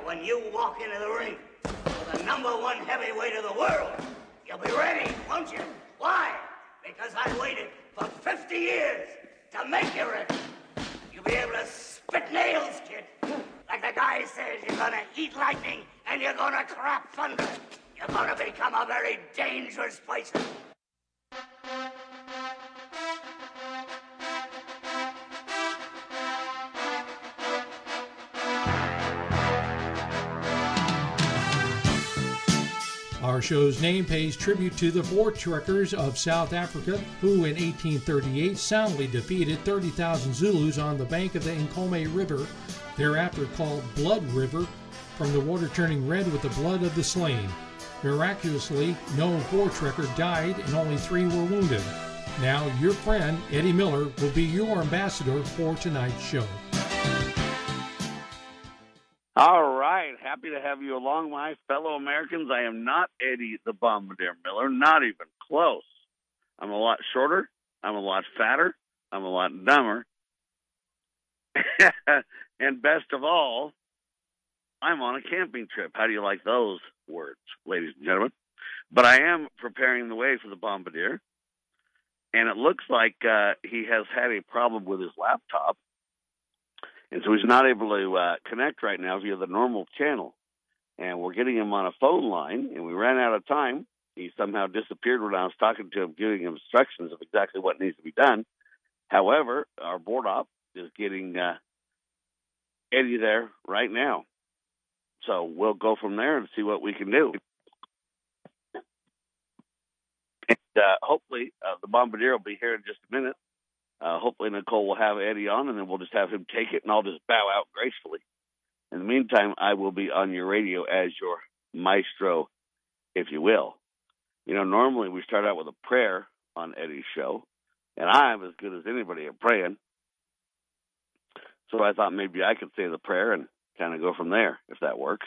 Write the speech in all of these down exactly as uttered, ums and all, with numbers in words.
when you walk into the ring with the number one heavyweight of the world, you'll be ready, won't you? Why? Because I waited for fifty years to make you ready. You'll be able to spit nails, kid. Like the guy says, you're gonna eat lightning and you're gonna crap thunder. You're gonna become a very dangerous person. Our show's name pays tribute to the Voortrekkers of South Africa, who in eighteen thirty-eight soundly defeated thirty thousand Zulus on the bank of the Nkomo River, thereafter called Blood River, from the water turning red with the blood of the slain. Miraculously, no Voortrekker died and only three were wounded. Now, your friend, Eddie Miller, will be your ambassador for tonight's show. All right. Happy to have you along, my fellow Americans. I am not Eddie the Bombardier Miller, not even close. I'm a lot shorter. I'm a lot fatter. I'm a lot dumber. And best of all, I'm on a camping trip. How do you like those words, ladies and gentlemen? But I am preparing the way for the Bombardier. And it looks like uh, he has had a problem with his laptop. And so he's not able to uh, connect right now via the normal channel. And we're getting him on a phone line, and we ran out of time. He somehow disappeared when I was talking to him, giving him instructions of exactly what needs to be done. However, our board op is getting uh, Eddie there right now. So we'll go from there and see what we can do. And uh, hopefully uh, the Bombardier will be here in just a minute. Uh, hopefully Nicole will have Eddie on, and then we'll just have him take it, and I'll just bow out gracefully. In the meantime, I will be on your radio as your maestro, if you will. You know, normally we start out with a prayer on Eddie's show, and I'm as good as anybody at praying. So I thought maybe I could say the prayer and kind of go from there, if that works.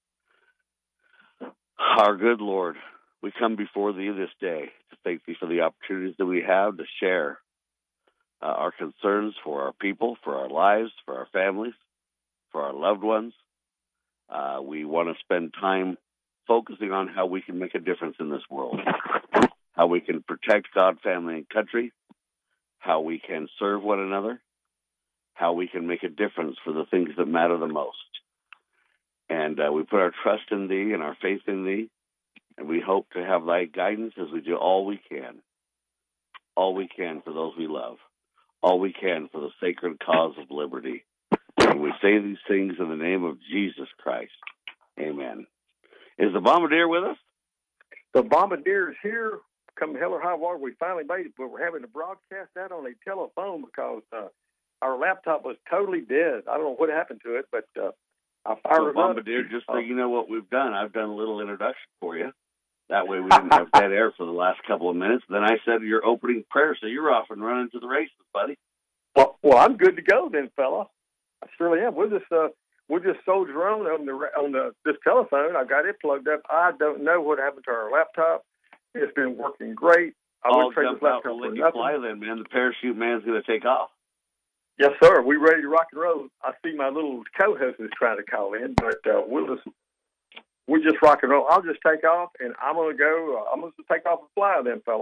Our good Lord, we come before thee this day to thank thee for the opportunities that we have to share Uh, our concerns for our people, for our lives, for our families, for our loved ones. Uh, we want to spend time focusing on how we can make a difference in this world, how we can protect God, family, and country, how we can serve one another, how we can make a difference for the things that matter the most. And uh, we put our trust in thee and our faith in thee, and we hope to have thy guidance as we do all we can, all we can for those we love. All we can for the sacred cause of liberty. And we say these things in the name of Jesus Christ. Amen. Is the Bombardier with us? The Bombardier is here. Come hell or high water, we finally made it, but we're having to broadcast that on a telephone because uh, our laptop was totally dead. I don't know what happened to it, but uh, I fired well, it Bombardier, up. just so you know what we've done, I've done a little introduction for you. That way we didn't have dead air for the last couple of minutes. Then I said your opening prayer, so you're off and running to the races, buddy. Well, well, I'm good to go then, fella. I surely am. We'll just uh, we'll just soldier on on the on the this telephone. I got it plugged up. I don't know what happened to our laptop. It's been working great. I I'll wouldn't trade jump this out laptop and for let you nothing. fly then, man. The parachute man's going to take off. Yes, sir. We ready to rock and roll. I see my little co-host is trying to call in, but uh, we'll just we just rock and roll. I'll just take off, and I'm going to go. Uh, I'm going to take off and fly then, fella.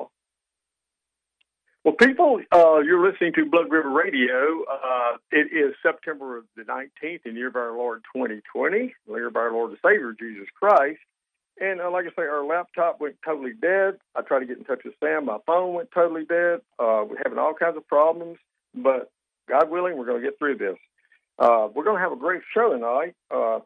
Well, people, uh, you're listening to Blood River Radio. Uh, it is September the nineteenth in the year of our Lord twenty twenty, the year of our Lord and Savior, Jesus Christ. And uh, like I say, our laptop went totally dead. I tried to get in touch with Sam. My phone went totally dead. Uh, we're having all kinds of problems, but God willing, we're going to get through this. Uh, we're going to have a great show tonight. Uh,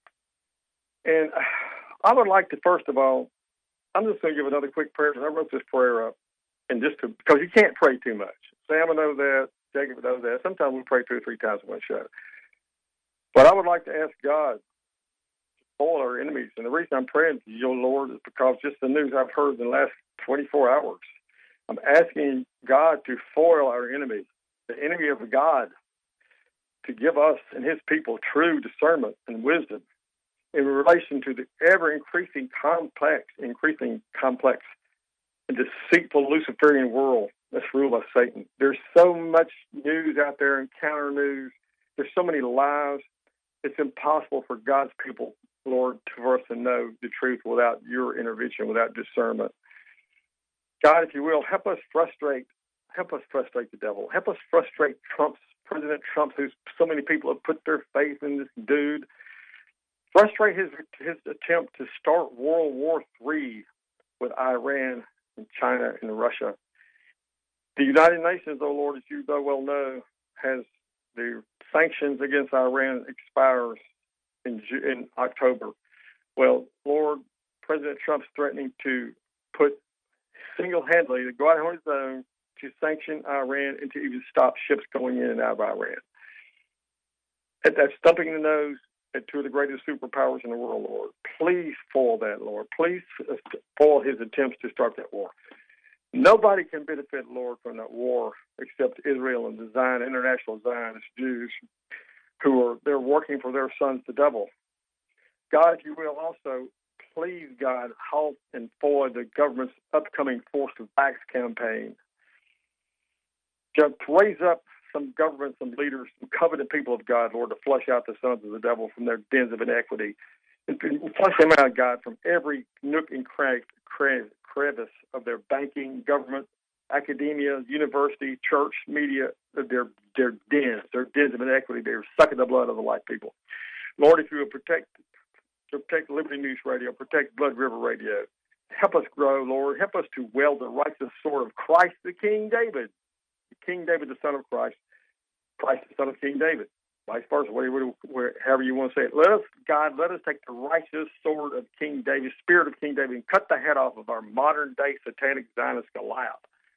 and I would like to, first of all, I'm just going to give another quick prayer because I wrote this prayer up. And just to, because you can't pray too much. Sam will know that. Jacob will know that. Sometimes we pray two or three times in one show. But I would like to ask God to foil our enemies. And the reason I'm praying to you, Lord, is because just the news I've heard in the last twenty-four hours. I'm asking God to foil our enemies, the enemy of God, to give us and his people true discernment and wisdom in relation to the ever-increasing complex, increasing complex and deceitful Luciferian world that's ruled by Satan. There's so much news out there and counter news. There's so many lies. It's impossible for God's people, Lord, for us to know the truth without your intervention, without discernment. God, if you will, help us frustrate, help us frustrate the devil. Help us frustrate Trump's, President Trump, who's so many people have put their faith in this dude. Frustrate his his attempt to start World War Three with Iran and China and Russia. The United Nations, oh Lord, as you well know, has the sanctions against Iran expires in in October. Well, Lord, President Trump's threatening to put single-handedly to go out on his own to sanction Iran and to even stop ships going in and out of Iran. And that's stumping the nose at two of the greatest superpowers in the world, Lord. Please foil that, Lord. Please foil his attempts to start that war. Nobody can benefit, Lord, from that war except Israel and the Zion, international Zionist Jews who are they're working for their sons, the devil. God, if you will, also, please, God, halt and foil the government's upcoming forced vax campaign. Just raise up some government, some leaders, some covenant people of God, Lord, to flush out the sons of the devil from their dens of inequity. And flush them out, God, from every nook and crank, crevice of their banking, government, academia, university, church, media, their their dens, their dens of inequity. They're sucking the blood of the light people. Lord, if you would protect protect Liberty News Radio, protect Blood River Radio, help us grow, Lord. Help us to wield the righteous sword of Christ, the King David. King David, the son of Christ, Christ, the son of King David. Vice versa, however you want to say it. Let us, God, let us take the righteous sword of King David, spirit of King David, and cut the head off of our modern-day satanic Zionist Goliath.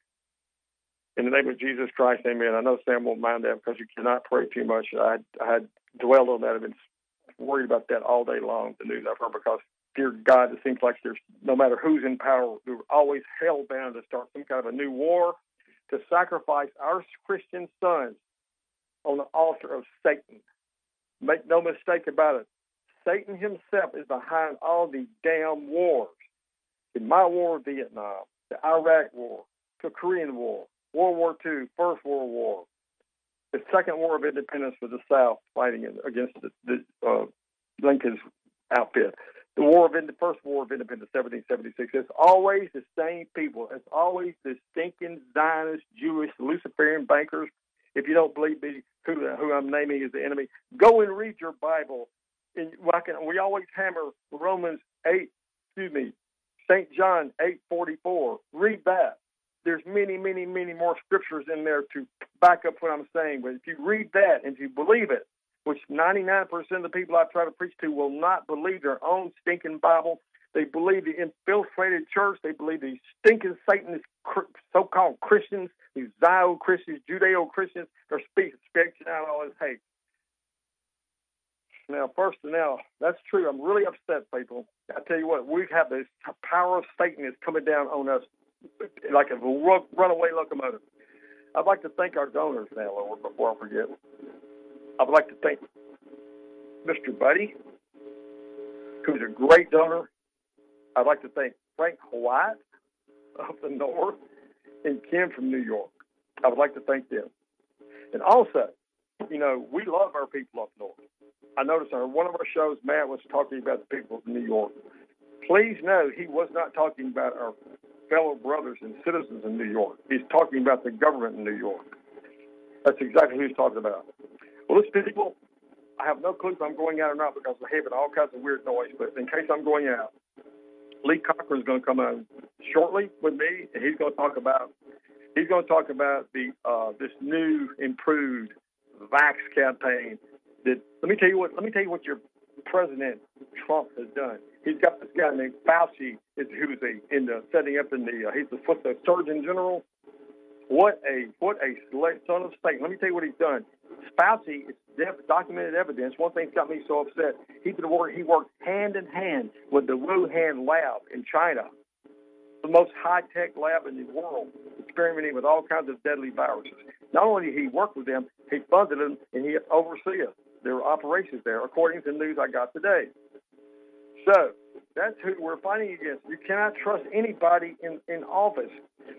In the name of Jesus Christ, amen. I know Sam won't mind that because you cannot pray too much. I, I had dwelled on that. I've been worried about that all day long, the news I've heard, because, dear God, it seems like there's, no matter who's in power, we're always hell-bound to start some kind of a new war, to sacrifice our Christian sons on the altar of Satan. Make no mistake about it. Satan himself is behind all the damn wars. In my war of Vietnam, the Iraq War, the Korean War, World War Two, First World War, the Second War of Independence for the South fighting against the, the uh, Lincoln's outfit. The war of the First War of Independence, seventeen seventy-six. It's always the same people. It's always the stinking Zionist, Jewish, Luciferian bankers. If you don't believe me, who, who I'm naming as the enemy, go and read your Bible. And we always hammer Romans eight, excuse me, Saint John eight forty-four. Read that. There's many, many, many more scriptures in there to back up what I'm saying. But if you read that and if you believe it, which ninety-nine percent of the people I try to preach to will not believe their own stinking Bible. They believe the infiltrated church. They believe the stinking Satanist so-called Christians, these Zio-Christians, Judeo-Christians, they're speaking, speaking out all this hate. Now, first and now, that's true. I'm really upset, people. I tell you what, we have this power of Satan is coming down on us like a runaway locomotive. I'd like to thank our donors now, Lord, before I forget. I would like to thank Mister Buddy, who's a great donor. I'd like to thank Frank White of the North and Kim from New York. I would like to thank them. And also, you know, we love our people up north. I noticed on one of our shows, Matt was talking about the people of New York. Please know he was not talking about our fellow brothers and citizens in New York. He's talking about the government in New York. That's exactly who he's talking about. Well, listen, people, I have no clue if I'm going out or not because we're having all kinds of weird noise, but in case I'm going out, Lee Cochran is going to come on shortly with me, and he's going to talk about he's going to talk about the uh, this new improved vax campaign. That let me tell you what let me tell you what your President Trump has done. He's got this guy named Fauci, is who's a in the setting up in the uh, he's the, the Surgeon General. What a what a son of Satan. Let me tell you what he's done. Fauci, it's documented evidence. One thing's got me so upset. He could work. He worked hand in hand with the Wuhan lab in China, the most high-tech lab in the world, experimenting with all kinds of deadly viruses. Not only did he work with them, he funded them and he oversees their operations there, according to the news I got today. So that's who we're fighting against. You cannot trust anybody in, in office.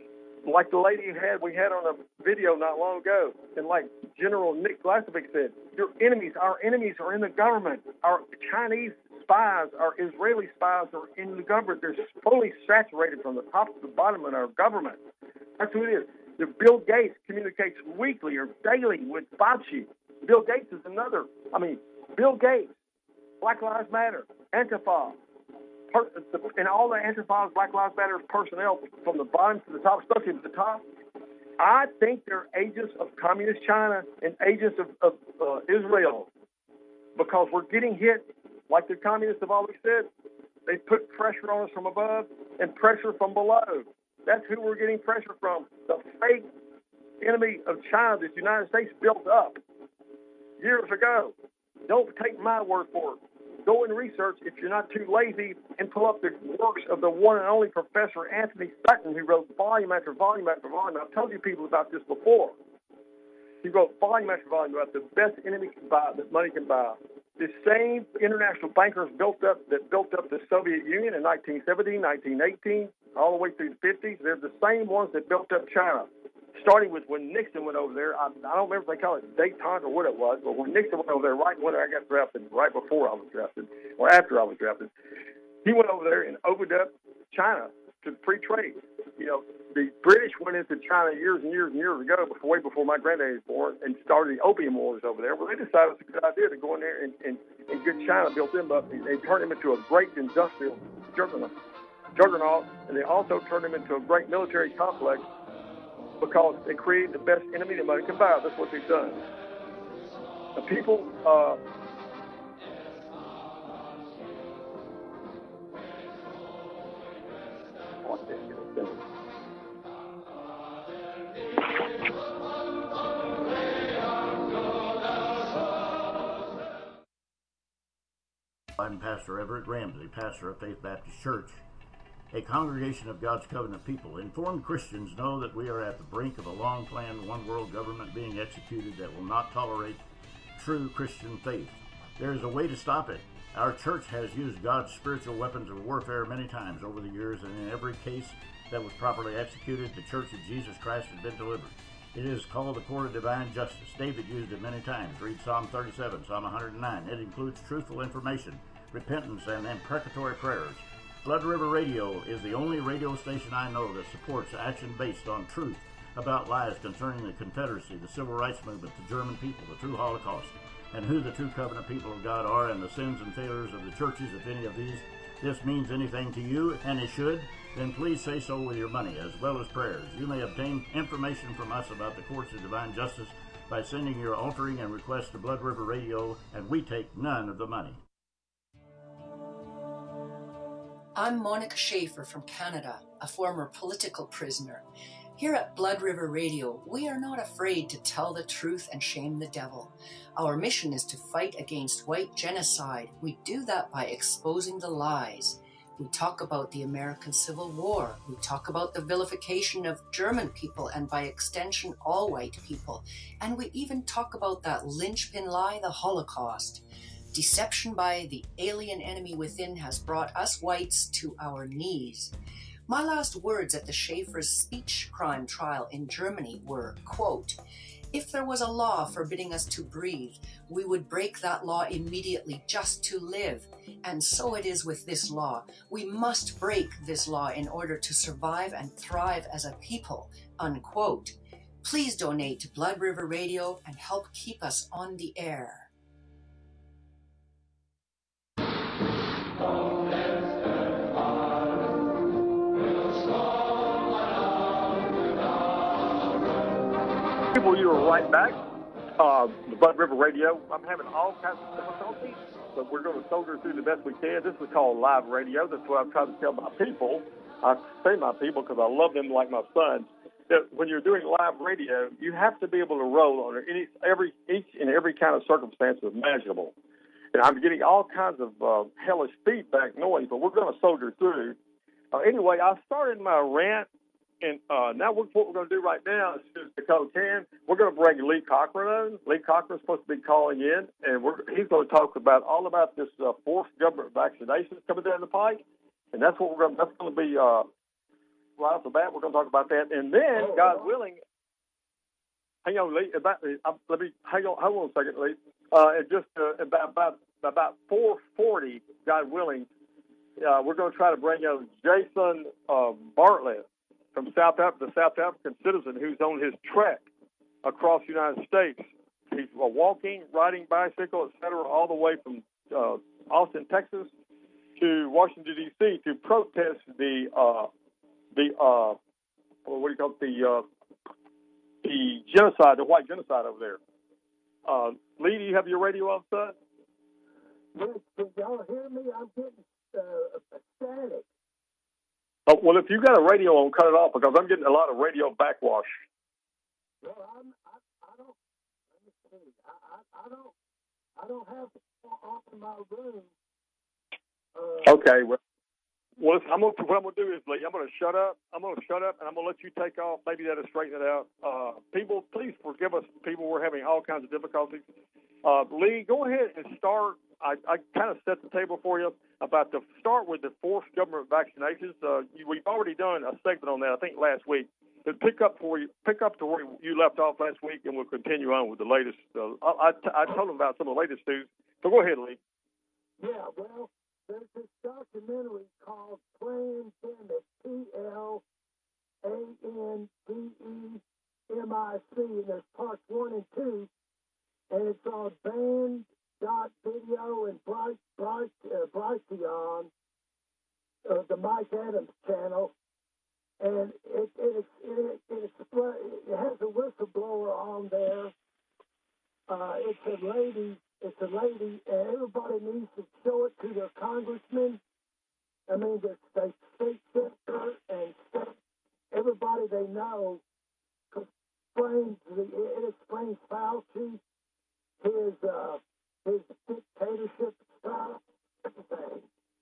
like the lady had we had on a video not long ago, and like General Nick Glasovic said, your enemies, our enemies are in the government. Our Chinese spies, our Israeli spies are in the government. They're fully saturated from the top to the bottom in our government. That's who it is. The Bill Gates communicates weekly or daily with Fauci. Bill Gates is another. I mean, Bill Gates, Black Lives Matter, Antifa, per, and all the Antifa, Black Lives Matter personnel from the bottom to the top, especially at the top. I think they're agents of Communist China and agents of, of uh, Israel, because we're getting hit, like the communists have always said. They put pressure on us from above and pressure from below. That's who we're getting pressure from. The fake enemy of China that the United States built up years ago. Don't take my word for it. Go and research, if you're not too lazy, and pull up the works of the one and only Professor Anthony Sutton, who wrote volume after volume after volume. I've told you people about this before. He wrote volume after volume about the best enemy can buy, that money can buy. The same international bankers built up that built up the Soviet Union in nineteen seventeen, nineteen eighteen, all the way through the fifties. They're the same ones that built up China, starting with when Nixon went over there. I, I don't remember if they call it detente or what it was, but when Nixon went over there, right when I got drafted, right before I was drafted, or after I was drafted, he went over there and opened up China to free trade. You know, the British went into China years and years and years ago, before, way before my granddaddy was born, and started the opium wars over there. Well, they decided it's a good idea to go in there and, and, and get China, built them up. They turned them into a great industrial juggernaut, juggernaut, and they also turned them into a great military complex, because they created the best enemy that money can buy. That's what they've done. The people, uh, I'm Pastor Everett Ramsey, pastor of Faith Baptist Church, a congregation of God's covenant people. Informed Christians know that we are at the brink of a long-planned one-world government being executed that will not tolerate true Christian faith. There is a way to stop it. Our church has used God's spiritual weapons of warfare many times over the years, and in every case that was properly executed, the Church of Jesus Christ has been delivered. It is called the Court of Divine Justice. David used it many times. Read Psalm thirty-seven, Psalm one hundred nine. It includes truthful information, repentance, and imprecatory prayers. Blood River Radio is the only radio station I know that supports action based on truth about lies concerning the Confederacy, the Civil Rights Movement, the German people, the true Holocaust, and who the true covenant people of God are, and the sins and failures of the churches. If any of these this means anything to you, and it should, then please say so with your money as well as prayers. You may obtain information from us about the courts of divine justice by sending your altering and request to Blood River Radio, and we take none of the money. I'm Monica Schaefer from Canada, a former political prisoner. Here at Blood River Radio, we are not afraid to tell the truth and shame the devil. Our mission is to fight against white genocide. We do that by exposing the lies. We talk about the American Civil War. We talk about the vilification of German people and by extension all white people. And we even talk about that linchpin lie, the Holocaust. Deception by the alien enemy within has brought us whites to our knees. My last words at the Schaefer's speech crime trial in Germany were, quote, "If there was a law forbidding us to breathe, we would break that law immediately just to live. And so it is with this law. We must break this law in order to survive and thrive as a people," unquote. Please donate to Blood River Radio and help keep us on the air. People, you are right back. Uh, the Blood River Radio. I'm having all kinds of difficulties, but we're going to soldier through the best we can. This is called live radio. That's what I'm trying to tell my people. I say my people because I love them like my sons. That when you're doing live radio, you have to be able to roll under any, every, each and every kind of circumstance imaginable. And I'm getting all kinds of uh, hellish feedback noise, but we're going to soldier through. Uh, anyway, I started my rant. And uh, now what we're going to do right now is because can we're going to bring Lee Cochran on. Lee Cochran's supposed to be calling in, and we're, he's going to talk about all about this uh, forced government vaccinations coming down the pike, and that's what we're going. That's going to be uh, right off the bat. We're going to talk about that, and then, God willing, hang on, Lee. About uh, let me hang on. Hold on a second, Lee. Uh, it just uh, about about about four forty, God willing, uh, we're going to try to bring on Jason uh, Bartlett from South Africa, the South African citizen who's on his trek across the United States. He's uh, walking, riding bicycle, et cetera, all the way from uh, Austin, Texas, to Washington D C to protest the uh, the uh, what do you call it, the uh, the genocide, the white genocide over there. Uh, Lee, do you have your radio on, son? Yes, can y'all hear me? I'm getting uh, static. Oh, well, if you've got a radio on, cut it off because I'm getting a lot of radio backwash. Well, I'm, I, I don't. Let me see. I, I, I don't. I don't have it off in my room. Uh, Okay. Well, well I'm gonna, what I'm going to do is, Lee, I'm going to shut up. I'm going to shut up, and I'm going to let you take off. Maybe that'll straighten it out. Uh, people, please forgive us. People, we're having all kinds of difficulties. Uh, Lee, go ahead and start. I, I kind of set the table for you about to start with the forced government vaccinations. Uh, you, we've already done a segment on that, I think, last week. But pick up for you, pick up to where you left off last week, and we'll continue on with the latest. Uh, I, I, I told them about some of the latest news. So go ahead, Lee. yeah, well, there's this documentary called Plandemic, P L A N D E M I C, and there's parts one and two, and it's on band dot video and Bright, Bright, uh, Brighteon, uh, the Mike Adams channel, and it it, it, it, it, it has a whistleblower on there. Uh, it's a lady. It's a lady, and everybody needs to show it to their congressman. I mean, the, the state senator and state, everybody they know explains the, it explains Fauci, his uh, his dictatorship style, everything.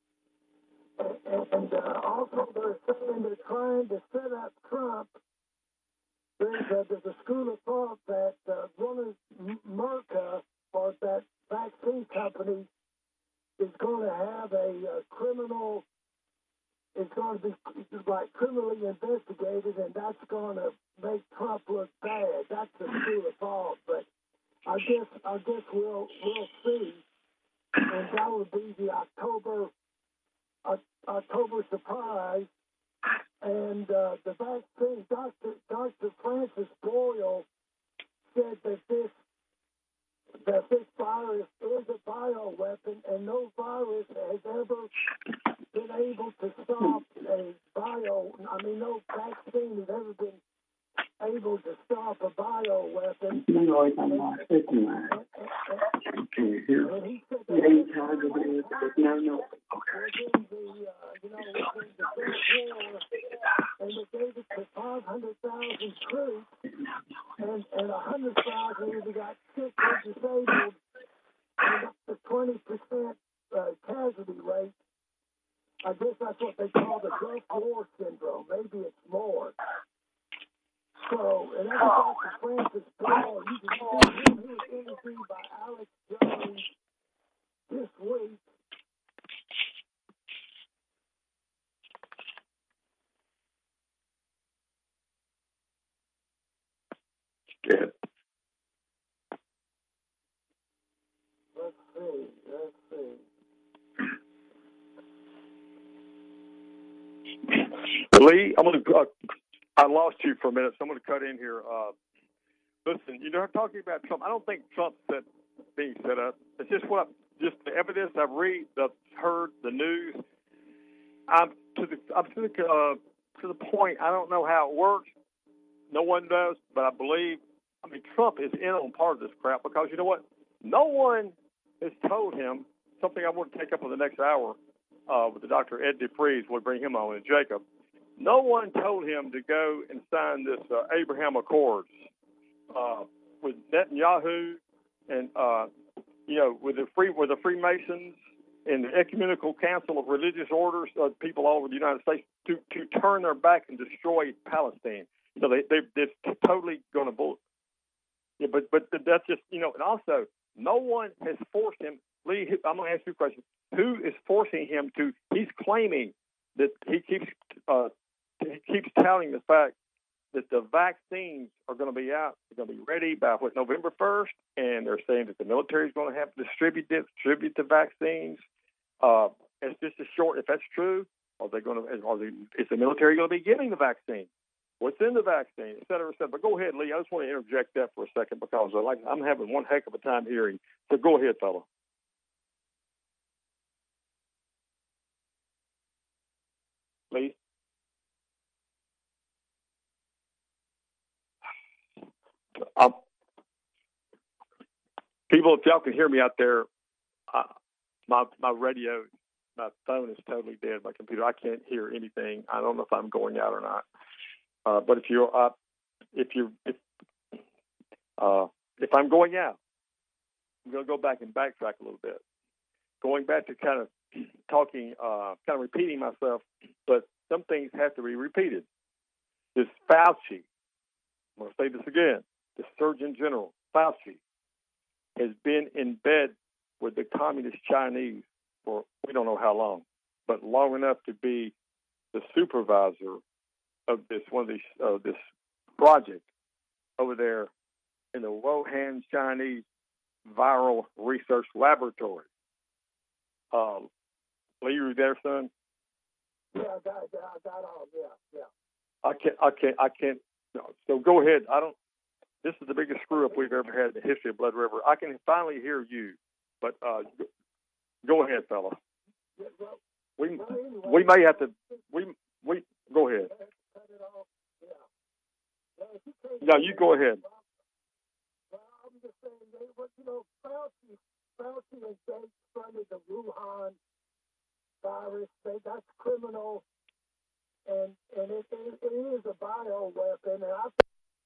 And, and uh, also they're saying they're trying to set up Trump. There's a, there's a school of thought that uh, one of Merca, or that vaccine company, is going to have a uh, criminal, is going to be like criminally investigated, and that's going to make Trump look bad. That's the school of thought, but I guess I guess we'll we'll see, and that would be the October uh, October surprise. And uh, the vaccine, Doctor Doctor Francis Boyle said that this that this virus is a bioweapon, and no virus has ever been able to stop a bio. I mean, no vaccine has ever been able to stop a bioweapon. You know, it's on listen, man. Can you hear? And he said Yeah, you charge it is. No, no. within the, uh, you know, within the First War, and they gave it to five hundred thousand troops, and and one hundred thousand either got sick or disabled, and that's the twenty percent uh, casualty rate. I guess that's what they call the Gulf War syndrome. Maybe it's more. So, and that's Doctor Francis Boyle. You can see him. He was interviewed by Alex Jones this week. Good. Let's see. Let's see. Lee, I'm going to. Uh, I lost you for a minute, so I'm going to cut in here. Uh, listen, you know, talking about Trump, I don't think Trump's set, being set up. It's just what I, just the evidence I've read, I've heard, the news. I'm to the I'm to the uh, to the point. I don't know how it works. No one does, but I believe. I mean, Trump is in on part of this crap because you know what? No one has told him something I want to take up for the next hour uh, with the Doctor Ed DeFreeze. We'll bring him on, and Jacob. No one told him to go and sign this uh, Abraham Accords uh, with Netanyahu and uh, you know with the free with the Freemasons and the Ecumenical Council of Religious Orders, uh, people all over the United States, to, to turn their back and destroy Palestine. So they they they're totally going to bull. Yeah, but but that's just you know, and also no one has forced him. Lee, I'm going to ask you a question. Who is forcing him to? He's claiming that he keeps uh, he keeps touting the fact that the vaccines are going to be out, they're going to be ready by what, November first, and they're saying that the military is going to have to distribute it, distribute the vaccines. Uh, it's just a short. If that's true, are they going to? Are they, is the military going to be giving the vaccine? What's in the vaccine, et cetera, et cetera. But go ahead, Lee. I just want to interject that for a second because I like I'm having one heck of a time hearing. So go ahead, fella. Lee. Um, people, if y'all can hear me out there, uh, my my radio, my phone is totally dead. My computer, I can't hear anything. I don't know if I'm going out or not. Uh, but if you're up, if you if uh, if I'm going out, I'm going to go back and backtrack a little bit. Going back to kind of talking, uh, kind of repeating myself, but some things have to be repeated. This Fauci, I'm going to say this again, the Surgeon General, Fauci, has been in bed with the communist Chinese for we don't know how long, but long enough to be the supervisor of this one of these uh, this project over there in the Wuhan Chinese Viral Research Laboratory. Uh, Lee, you there, son? Yeah, I got, I got all. Yeah, yeah. I can't. I can't. I can't. No. So go ahead. I don't. This is the biggest screw up we've ever had in the history of Blood River. I can finally hear you, but uh, go ahead, fella. Yeah, well, We well, anyway, we may have to. We we go ahead. cut it off. Yeah. Well, if you can't No, hear you me, go ahead. Well, I'm just saying, they, but you know, Fauci, Fauci and Gates funded the Wuhan virus. They, that's criminal, and and it, it, it is a bioweapon. And I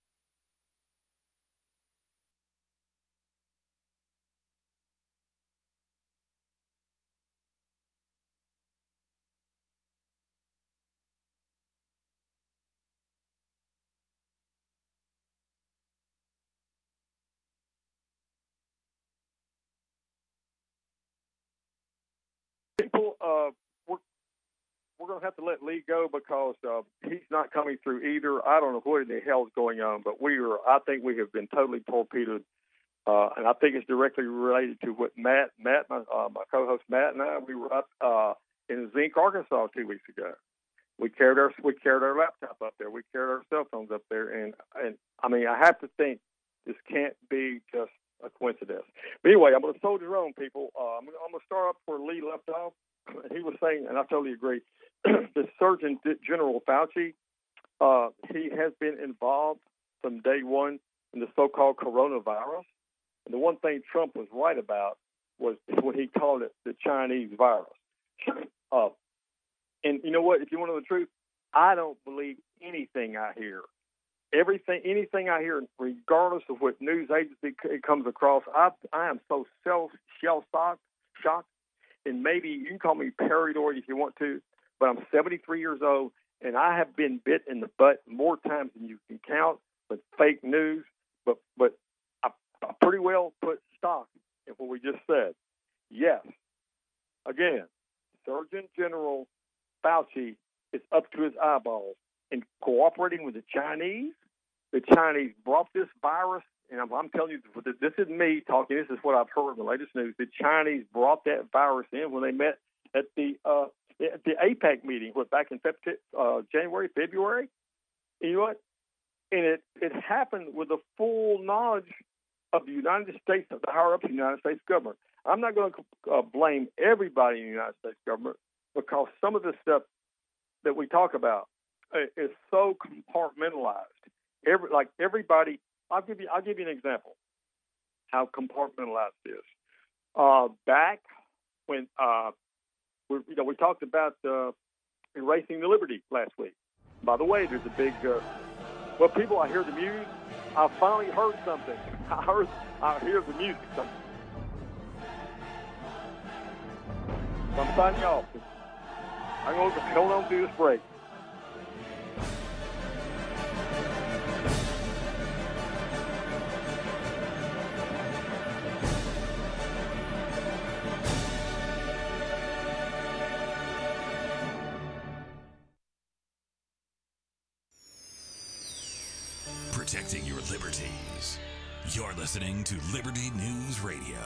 People, uh, we're we're gonna have to let Lee go because uh, he's not coming through either. I don't know what in the hell's going on, but we are. I think we have been totally torpedoed, uh, and I think it's directly related to what Matt, Matt, my, uh, my co-host Matt and I, we were up uh, in Zinc, Arkansas, two weeks ago. We carried our we carried our laptop up there. We carried our cell phones up there, and and I mean, I have to think this can't be just a coincidence. But anyway, I'm going to soldier on, people. Uh, I'm, I'm going to start up where Lee left off. He was saying, and I totally agree, the Surgeon General Fauci, uh, he has been involved from day one in the so-called coronavirus. And the one thing Trump was right about was when he called it the Chinese virus. uh, and you know what? If you want to know the truth, I don't believe anything I hear. Everything, anything I hear, regardless of what news agency it comes across, I, I am so self shell-shocked, shocked, and maybe you can call me paranoid if you want to, but I'm seventy-three years old, and I have been bit in the butt more times than you can count with fake news, but but I, I pretty well put stock in what we just said. Yes, again, Surgeon General Fauci is up to his eyeballs in cooperating with the Chinese. The Chinese brought this virus, and I'm, I'm telling you, this isn't me talking. This is what I've heard in the latest news. The Chinese brought that virus in when they met at the uh, at the APEC meeting, what back in uh, January, February. And you know what? And it it happened with the full knowledge of the United States, of the higher ups of the United States government. I'm not going to uh, blame everybody in the United States government because some of the stuff that we talk about is so compartmentalized. Every like everybody, I'll give you. I'll give you an example how compartmentalized it is. Uh, back when uh, we, you know, we talked about uh, erasing the liberty last week. By the way, there's a big. Uh, well, people, I hear the music. I finally heard something. I heard. I hear the music. Something. So I'm signing off. I'm going to hold on through this break. liberties. You're listening to Liberty News Radio.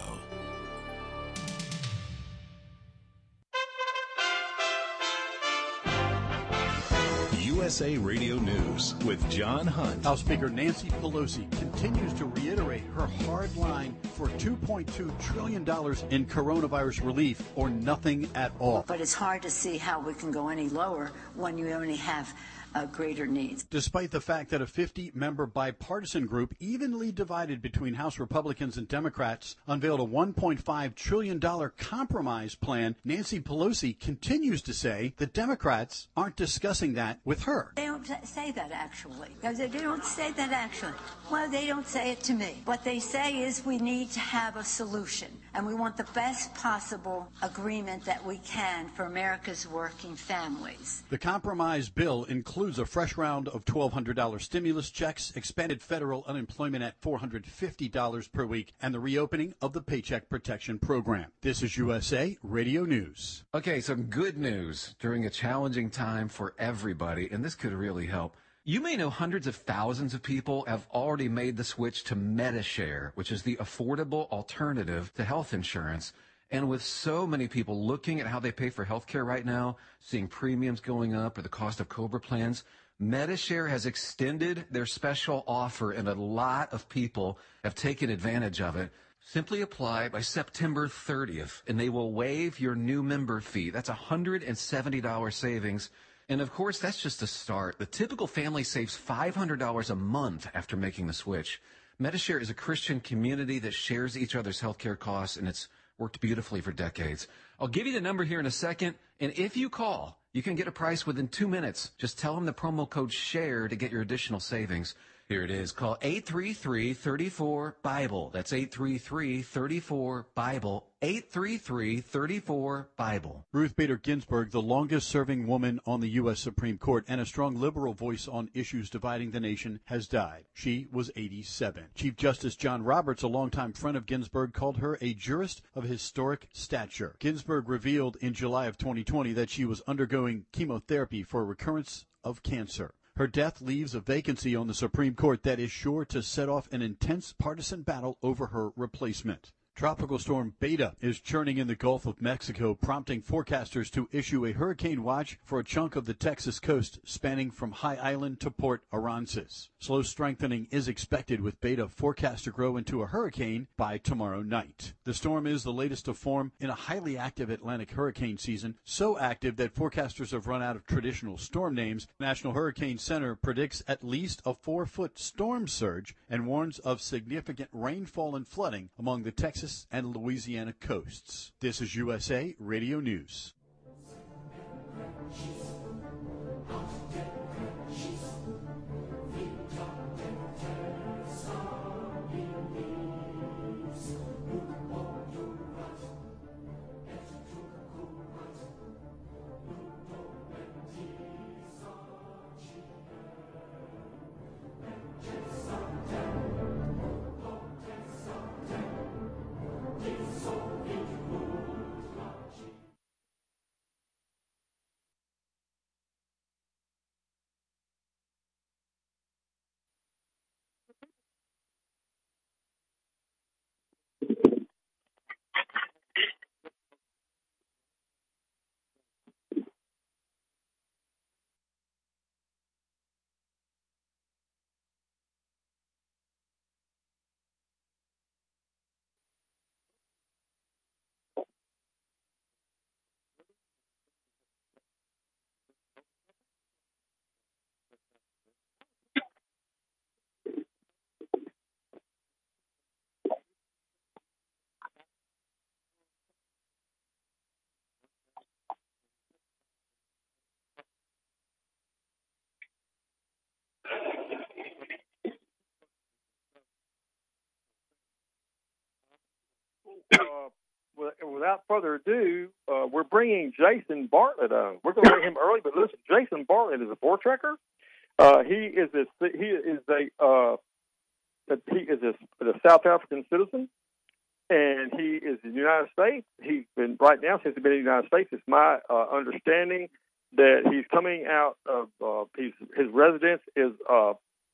U S A Radio News with John Hunt. House Speaker Nancy Pelosi continues to reiterate her hard line for two point two trillion dollars in coronavirus relief, or nothing at all. But it's hard to see how we can go any lower when you only have Uh, greater needs. Despite the fact that a fifty-member bipartisan group, evenly divided between House Republicans and Democrats, unveiled a one point five trillion dollars compromise plan, Nancy Pelosi continues to say the Democrats aren't discussing that with her. They don't say that, actually. They don't say that, actually. Well, they don't say it to me. What they say is we need to have a solution, and we want the best possible agreement that we can for America's working families. The compromise bill includes includes a fresh round of twelve hundred dollars stimulus checks, expanded federal unemployment at four hundred fifty dollars per week, and the reopening of the Paycheck Protection Program. This is U S A Radio News. Okay, some good news during a challenging time for everybody, and this could really help. You may know hundreds of thousands of people have already made the switch to Medi-Share, which is the affordable alternative to health insurance. And with so many people looking at how they pay for health care right now, seeing premiums going up or the cost of COBRA plans, Medi-Share has extended their special offer, and a lot of people have taken advantage of it. Simply apply by September thirtieth, and they will waive your new member fee. That's one hundred seventy dollars savings. And, of course, that's just a start. The typical family saves five hundred dollars a month after making the switch. Medi-Share is a Christian community that shares each other's health care costs, and it's worked beautifully for decades. I'll give you the number here in a second, and if you call, you can get a price within two minutes. Just tell them the promo code SHARE to get your additional savings. Here it is. Call eight three three, three four, BIBLE. That's eight three three, three four, BIBLE. eight three three, three four, BIBLE. Ruth Bader Ginsburg, the longest-serving woman on the U S Supreme Court and a strong liberal voice on issues dividing the nation, has died. She was eighty-seven. Chief Justice John Roberts, a longtime friend of Ginsburg, called her a jurist of historic stature. Ginsburg revealed in July of twenty twenty that she was undergoing chemotherapy for recurrence of cancer. Her death leaves a vacancy on the Supreme Court that is sure to set off an intense partisan battle over her replacement. Tropical storm Beta is churning in the Gulf of Mexico, prompting forecasters to issue a hurricane watch for a chunk of the Texas coast spanning from High Island to Port Aransas. Slow strengthening is expected, with Beta forecast to grow into a hurricane by tomorrow night. The storm is the latest to form in a highly active Atlantic hurricane season, so active that forecasters have run out of traditional storm names. National Hurricane Center predicts at least a four-foot storm surge and warns of significant rainfall and flooding among the Texas and Louisiana coasts. This is U S A Radio News. Uh, without further ado, uh, we're bringing Jason Bartlett on. We're going to bring him early, but listen, Jason Bartlett is a four-trekker. Uh, he is a he is a uh, he is a, a South African citizen, and he is in the United States. He's been right now since he's been in the United States. It's my uh, understanding that he's coming out of uh, his his residence is uh,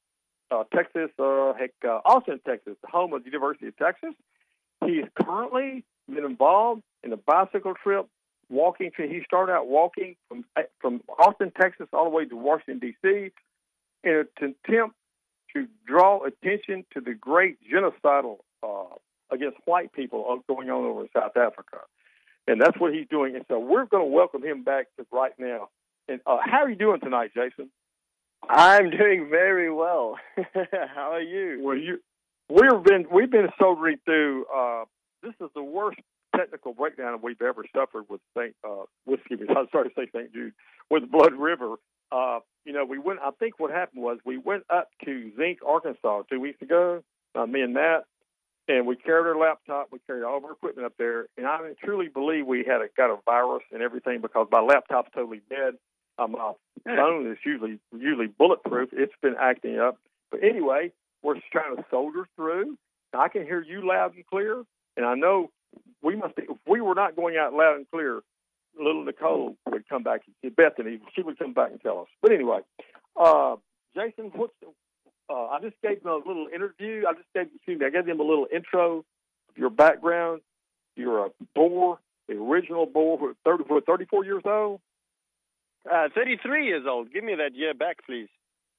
uh, Texas, uh, heck, uh, Austin, Texas, the home of the University of Texas. He's currently been involved in a bicycle trip, walking. To, he started out walking from from Austin, Texas, all the way to Washington, D C, in an attempt to draw attention to the great genocidal uh, against white people going on over in South Africa. And that's what he's doing. And so we're going to welcome him back to right now. And uh, how are you doing tonight, Jason? I'm doing very well. How are you? Well, you, we've been we've been soldiering through. Uh, this is the worst technical breakdown we've ever suffered with Saint uh, with excuse me, I'm sorry to say Saint Jude with Blood River. Uh, you know, we went. I think what happened was we went up to Zinc, Arkansas, two weeks ago. Uh, me and Matt. And we carried our laptop, we carried all of our equipment up there, and I truly believe we had a, got a virus and everything because my laptop's totally dead. Um, my phone is usually usually bulletproof. It's been acting up. But anyway, we're just trying to soldier through. I can hear you loud and clear, and I know we must be. If we were not going out loud and clear, little Nicole would come back. Bethany, she would come back and tell us. But anyway, uh, Jason, what's the, Uh, I just gave them a little interview. I just gave, excuse me, I gave them a little intro of your background. You're a Boer, the original Boer, who thirty, who thirty-four years old. Uh, thirty-three years old. Give me that year back, please.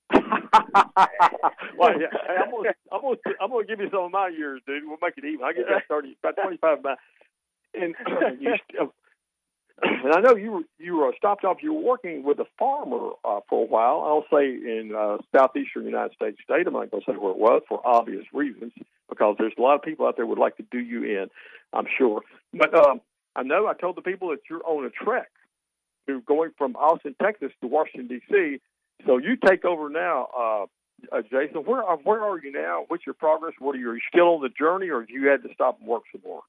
Well, yeah, hey, I'm gonna, I'm gonna, I'm gonna give you some of my years, dude. We'll make it even. I get that thirty, about twenty-five. By, and you, and I know you you were stopped off. You were working with a farmer uh, for a while. I'll say in uh, southeastern United States state. I'm not going to say where it was for obvious reasons, because there's a lot of people out there who would like to do you in, I'm sure. But um, I know I told the people that you're on a trek to going from Austin, Texas to Washington, D C. So you take over now, uh, uh, Jason. Where are, where are you now? What's your progress? What are you, are you still on the journey, or have you had to stop and work some more?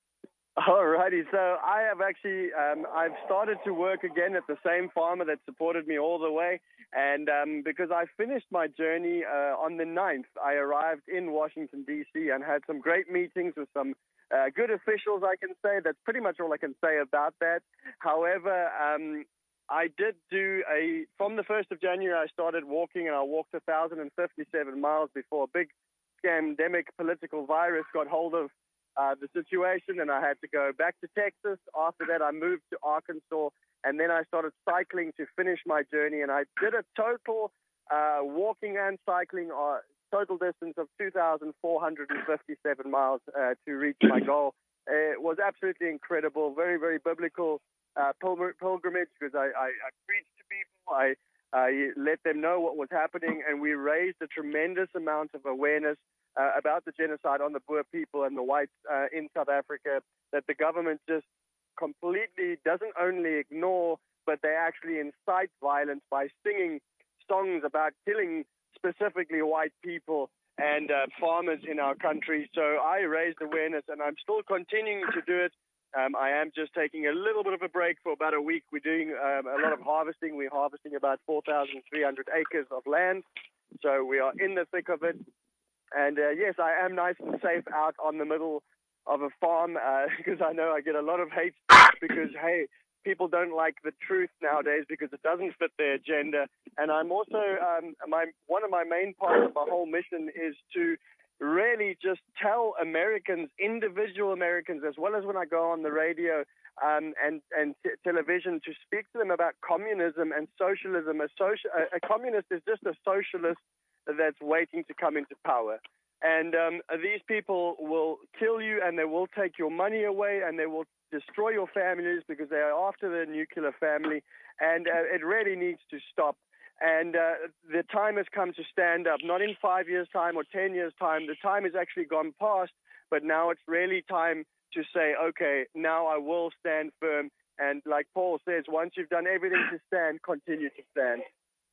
Alrighty, so I have actually, um, I've started to work again at the same farmer that supported me all the way, and um, because I finished my journey uh, on the ninth, I arrived in Washington, D C, and had some great meetings with some uh, good officials, I can say. That's pretty much all I can say about that. However, um, I did do a, from the first of January, I started walking, and I walked one thousand fifty-seven miles before a big scandemic political virus got hold of Uh, the situation, and I had to go back to Texas. After that, I moved to Arkansas, and then I started cycling to finish my journey, and I did a total uh, walking and cycling uh, total distance of two thousand four hundred fifty-seven miles uh, to reach my goal. It was absolutely incredible, very, very biblical uh, pilgr- pilgrimage, because I, I, I preached to people, I, I let them know what was happening, and we raised a tremendous amount of awareness Uh, about the genocide on the Boer people and the whites uh, in South Africa, that the government just completely doesn't only ignore, but they actually incite violence by singing songs about killing specifically white people and uh, farmers in our country. So I raised awareness, and I'm still continuing to do it. Um, I am just taking a little bit of a break for about a week. We're doing um, a lot of harvesting. We're harvesting about four thousand three hundred acres of land. So we are in the thick of it. And uh, yes, I am nice and safe out on the middle of a farm, because uh, I know I get a lot of hate because, hey, people don't like the truth nowadays because it doesn't fit their agenda. And I'm also, um, my one of my main parts of my whole mission is to really just tell Americans, individual Americans, as well as when I go on the radio um, and, and t- television, to speak to them about communism and socialism. A, social, a, a communist is just a socialist that's waiting to come into power. And um, these people will kill you, and they will take your money away, and they will destroy your families because they are after the nuclear family. And uh, it really needs to stop. And uh, the time has come to stand up, not in five years' time or ten years' time. The time has actually gone past, but now it's really time to say, okay, now I will stand firm. And like Paul says, once you've done everything to stand, continue to stand.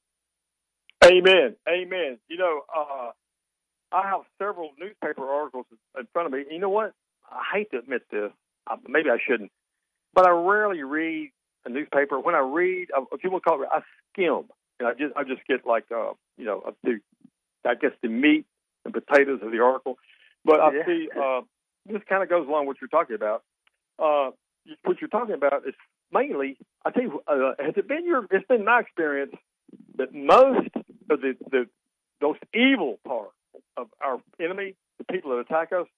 Amen. Amen. You know, uh, I have several newspaper articles in front of me. You know what? I hate to admit this. Uh, maybe I shouldn't. But I rarely read a newspaper. When I read, uh, if you want to call it, I skim. And I just I just get like, uh, you know, the, I guess the meat and potatoes of the article. But I yeah. see, uh, this kind of goes along with what you're talking about. Uh, what you're talking about is mainly, I tell you, uh, has it been your, it's been my experience that most of the, the those evil part of our enemy, the people that attack us,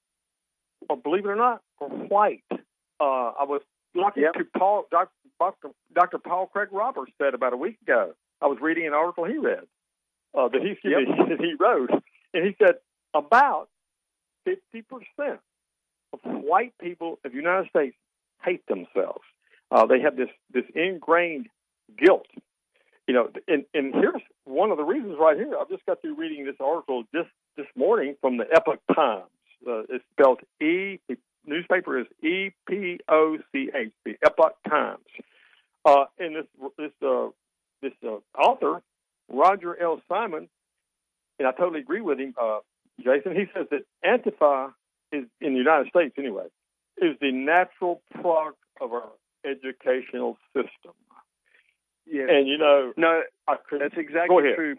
or believe it or not, are white. Uh, I was looking yep. to Paul, Doctor Doctor Paul Craig Roberts said about a week ago. I was reading an article he read uh, that he yep. that he wrote, and he said about fifty percent of white people of the United States hate themselves. Uh, they have this this ingrained guilt. You know, and, and here's one of the reasons right here. I've just got through reading this article just this morning from the Epoch Times. Uh, it's spelled E. The newspaper is E P O C H. The Epoch Times. Uh, and this this uh, this uh, author, Roger L. Simon, and I totally agree with him, uh, Jason. He says that Antifa is in the United States anyway is the natural product of our educational system. Yeah, and you know, no, I that's exactly true.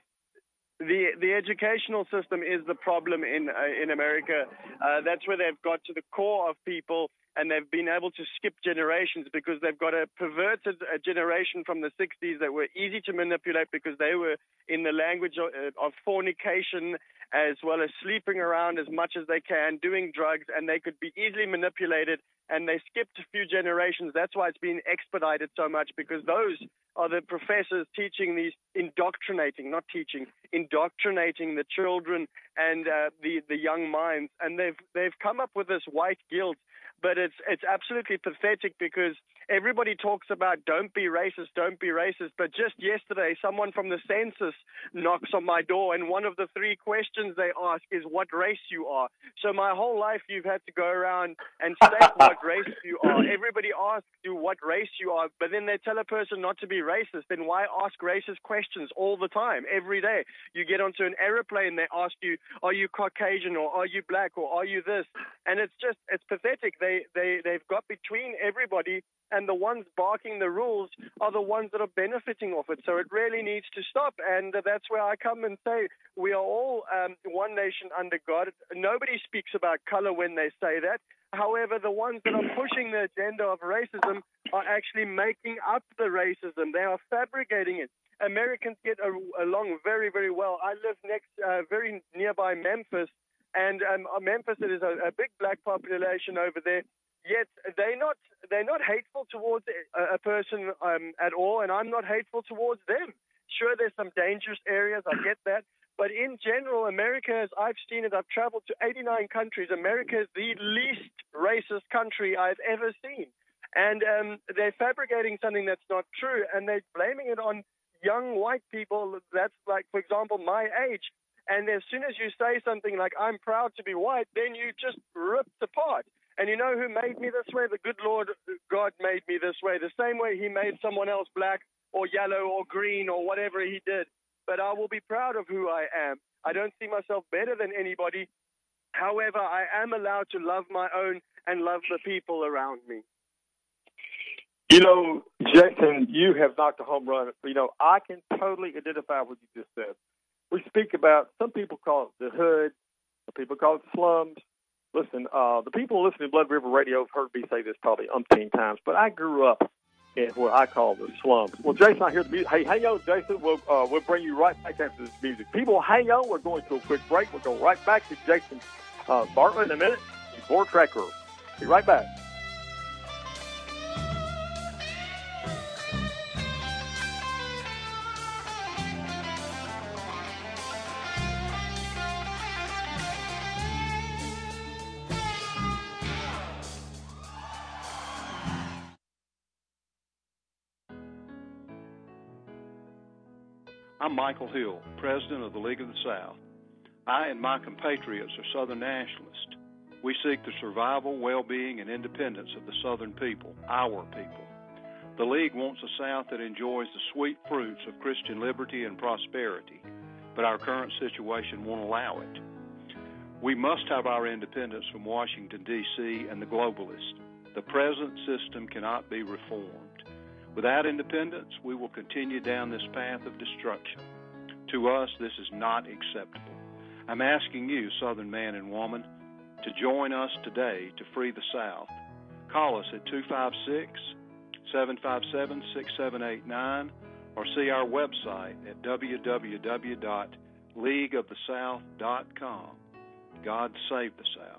The the educational system is the problem in uh, in America. Uh, that's where they've got to the core of people, and they've been able to skip generations because they've got a perverted uh, generation from the sixties that were easy to manipulate because they were in the language of, uh, of fornication as well as sleeping around as much as they can, doing drugs, and they could be easily manipulated. And they skipped a few generations. That's why it's been expedited so much, because those are the professors teaching these, indoctrinating, not teaching, indoctrinating the children and uh, the the young minds. And they've they've come up with this white guilt, but it's it's absolutely pathetic because everybody talks about don't be racist, don't be racist. But just yesterday, someone from the census knocks on my door, and one of the three questions they ask is what race you are. So my whole life, you've had to go around and state what race you are. Everybody asks you what race you are, but then they tell a person not to be racist. Then why ask racist questions all the time, every day? You get onto an airplane, they ask you, are you Caucasian, or are you black, or are you this? And it's just, it's pathetic. They, they, they've got between everybody, and the ones barking the rules are the ones that are benefiting off it. So it really needs to stop. And that's where I come and say we are all um, one nation under God. Nobody speaks about color when they say that. However, the ones that are pushing the agenda of racism are actually making up the racism. They are fabricating it. Americans get a- along very, very well. I live next, uh, very nearby Memphis, and um, Memphis, it is a, a big black population over there. Yet they're not they're not hateful towards a, a person um, at all, and I'm not hateful towards them. Sure, there's some dangerous areas, I get that. But in general, America, as I've seen it, I've traveled to eighty-nine countries. America is the least racist country I've ever seen. And um, they're fabricating something that's not true, and they're blaming it on young white people that's like, for example, my age. And as soon as you say something like, I'm proud to be white, then you just ripped apart. And you know who made me this way? The good Lord God made me this way, the same way he made someone else black or yellow or green or whatever he did. But I will be proud of who I am. I don't see myself better than anybody. However, I am allowed to love my own and love the people around me. You know, Jason, you have knocked a home run. You know, I can totally identify what you just said. We speak about, some people call it the hood, some people call it slums. Listen, uh, the people listening to Blood River Radio have heard me say this probably umpteen times, but I grew up in what I call the slums. Well, Jason, I hear the music. Hey, hang on, Jason. We'll, uh, we'll bring you right back after this music. People, hang on. We're going to a quick break. We'll go right back to Jason uh, Bartlett in a minute. He's Four Tracker. Be right back. I'm Michael Hill, President of the League of the South. I and my compatriots are Southern nationalists. We seek the survival, well-being, and independence of the Southern people, our people. The League wants a South that enjoys the sweet fruits of Christian liberty and prosperity, but our current situation won't allow it. We must have our independence from Washington, D C and the globalists. The present system cannot be reformed. Without independence, we will continue down this path of destruction. To us, this is not acceptable. I'm asking you, Southern man and woman, to join us today to free the South. Call us at two five six, seven five seven, six seven eight nine or see our website at w w w dot league of the south dot com. God save the South.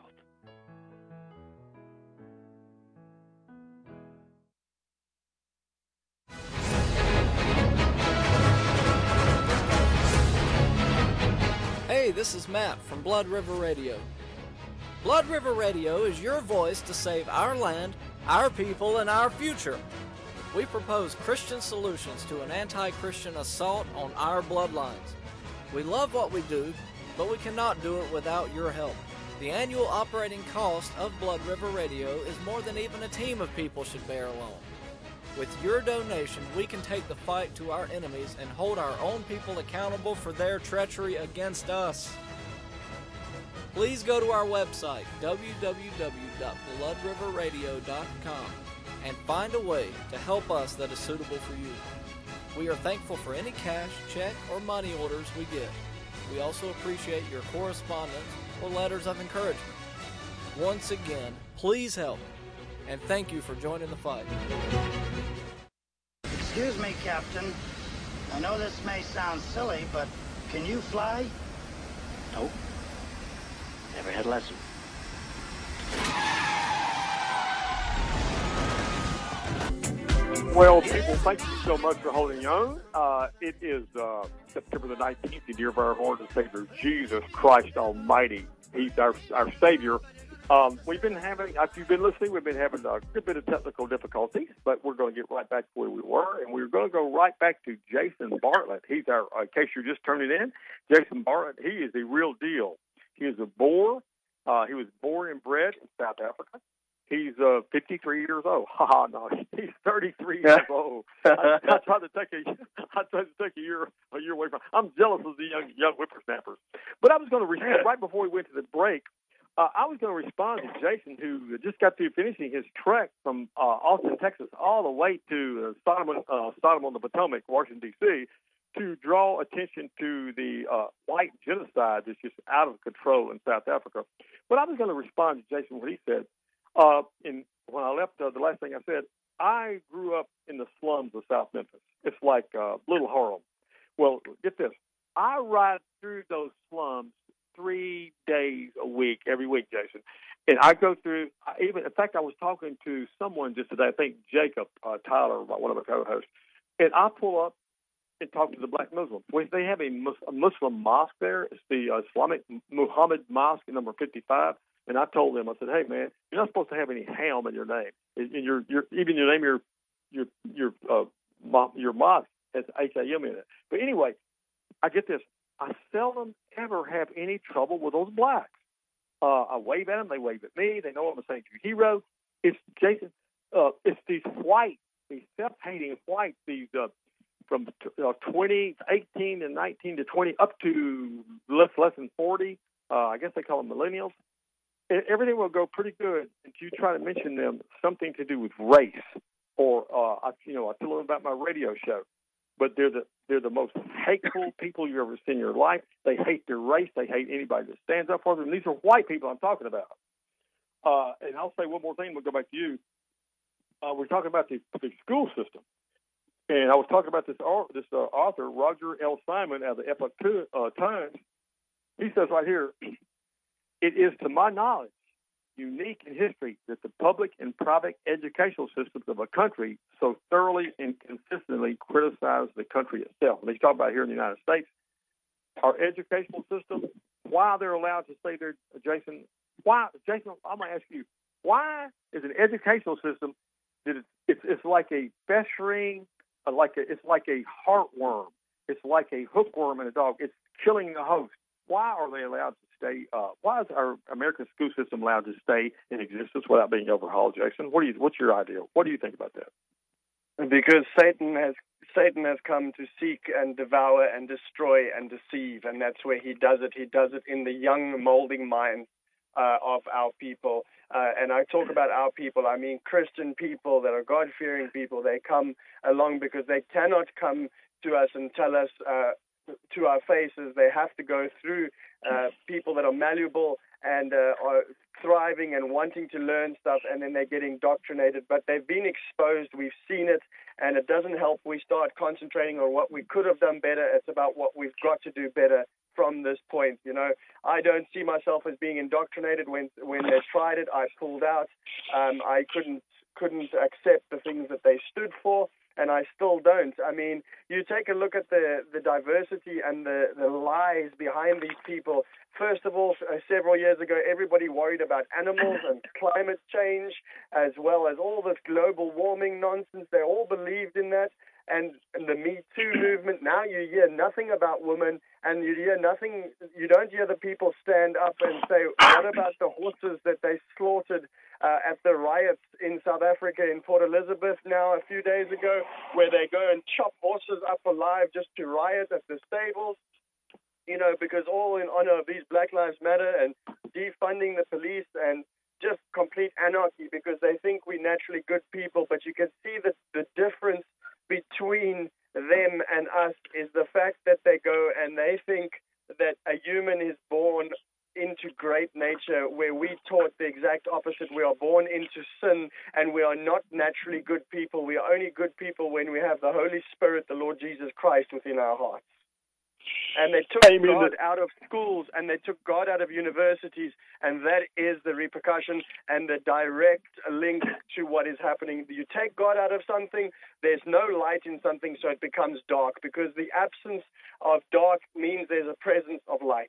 Hey, this is Matt from Blood River Radio. Blood River Radio is your voice to save our land, our people, and our future. We propose Christian solutions to an anti-Christian assault on our bloodlines. We love what we do, but we cannot do it without your help. The annual operating cost of Blood River Radio is more than even a team of people should bear alone. With your donation, we can take the fight to our enemies and hold our own people accountable for their treachery against us. Please go to our website, w w w dot blood river radio dot com, and find a way to help us that is suitable for you. We are thankful for any cash, check, or money orders we get. We also appreciate your correspondence or letters of encouragement. Once again, please help, and thank you for joining the fight. Excuse me, Captain. I know this may sound silly, but can you fly? Nope. Never had a lesson. Well, people, thank you so much for holding on. Uh, it is uh, September the nineteenth, the year of our Lord and Savior, Jesus Christ Almighty. He's our, our Savior. Um, we've been having, if you've been listening, we've been having a good bit of technical difficulties, but we're going to get right back to where we were, and we're going to go right back to Jason Bartlett. He's our, in case you're just turning in, Jason Bartlett, he is the real deal. He is a Boer. Uh, he was born and bred in South Africa. He's uh, fifty-three years old. Ha ha! No, he's thirty-three years old. I, I tried to take a, I tried to take a year, a year away from. I'm jealous of the young, young whippersnappers. But I was going to respond right before we went to the break. Uh, I was going to respond to Jason, who just got through finishing his trek from uh, Austin, Texas, all the way to uh, Sodom, uh, Sodom on the Potomac, Washington D C, to draw attention to the uh, white genocide that's just out of control in South Africa. But I was going to respond to Jason what he said. Uh, in, when I left, uh, the last thing I said, I grew up in the slums of South Memphis. It's like uh, Little Harlem. Well, get this. I ride through those slums three days a week, every week, Jason. And I go through, I even, in fact, I was talking to someone just today, I think Jacob uh, Tyler, one of my co-hosts, and I pull up and talk to the black Muslims. Well, they have a, Mus- a Muslim mosque there. It's the uh, Islamic Muhammad Mosque, number fifty-five. And I told them, I said, "Hey, man, you're not supposed to have any ham in your name. In your, your, even your name, your, your, your, uh, mo- your mosque has H A M in it." But anyway, I get this. I seldom ever have any trouble with those blacks. Uh, I wave at them. They wave at me. They know I'm a Saint Jude hero. It's Jason. Uh, it's these white, these self-hating whites. These uh, from uh, twenty, eighteen, and nineteen to twenty, up to less less than forty. Uh, I guess they call them millennials. Everything will go pretty good until you try to mention them something to do with race, or uh, I, you know, I tell them about my radio show. But they're the they're the most hateful people you've ever seen in your life. They hate their race. They hate anybody that stands up for them. And these are white people I'm talking about. Uh, and I'll say one more thing. We'll go back to you. Uh, we're talking about the, the school system, and I was talking about this this uh, author Roger L. Simon out of the Epoch uh, Times. He says right here. It is, to my knowledge, unique in history that the public and private educational systems of a country so thoroughly and consistently criticize the country itself. And he's talking about here in the United States. Our educational system, why they're allowed to stay there, Jason, why, Jason, I'm going to ask you, why is an educational system that it's, it's, it's like a festering, uh, like a, it's like a heartworm. It's like a hookworm in a dog. It's killing the host. Why are they allowed to stay? Uh, why is our American school system allowed to stay in existence without being overhauled, Jason? What do you? What's your idea? What do you think about that? Because Satan has Satan has come to seek and devour and destroy and deceive, and that's where he does it. He does it in the young, molding minds uh, of our people. Uh, and I talk about our people, I mean Christian people that are God-fearing people. They come along because they cannot come to us and tell us uh, to our faces. They have to go through uh, people that are malleable and uh, are thriving and wanting to learn stuff, and then they get indoctrinated. But they've been exposed. We've seen it, and it doesn't help. We start concentrating on what we could have done better. It's about what we've got to do better from this point. You know, I don't see myself as being indoctrinated. When when they tried it, I pulled out. Um, I couldn't couldn't accept the things that they stood for, and I still don't. I mean, you take a look at the, the diversity and the, the lies behind these people. First of all, uh, several years ago, everybody worried about animals and climate change, as well as all this global warming nonsense. They all believed in that. And, and the Me Too movement, now you hear nothing about women, and you hear nothing, you don't hear the people stand up and say, what about the horses that they slaughtered uh, at the riots in South Africa, in Port Elizabeth now a few days ago, where they go and chop horses up alive just to riot at the stables? You know, because all in honor of these Black Lives Matter and defunding the police and just complete anarchy, because they think we're naturally good people. But you can see that the difference between them and us is the fact that they go and they think that a human is born into great nature, where we taught the exact opposite. We are born into sin, and we are not naturally good people. We are only good people when we have the Holy Spirit, the Lord Jesus Christ, within our hearts. And they took Amen. God out of schools, and they took God out of universities, and that is the repercussion and the direct link to what is happening. You take God out of something, there's no light in something, so it becomes dark, because the absence of dark means there's a presence of light.